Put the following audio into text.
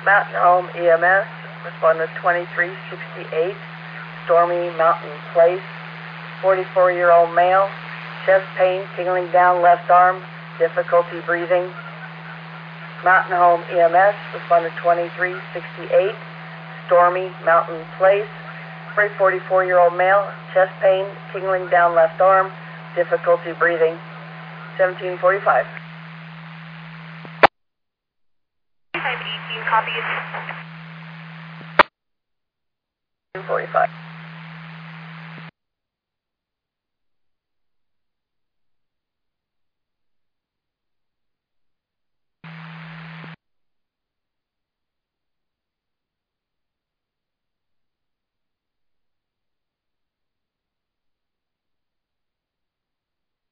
Mountain Home EMS, responded 2368, Stormy Mountain Place, 44-year-old male, chest pain, tingling down left arm, difficulty breathing. Mountain Home EMS, responded 2368, Stormy Mountain Place, 44-year-old male, chest pain, tingling down left arm, difficulty breathing. 1745. 518 copies. 245.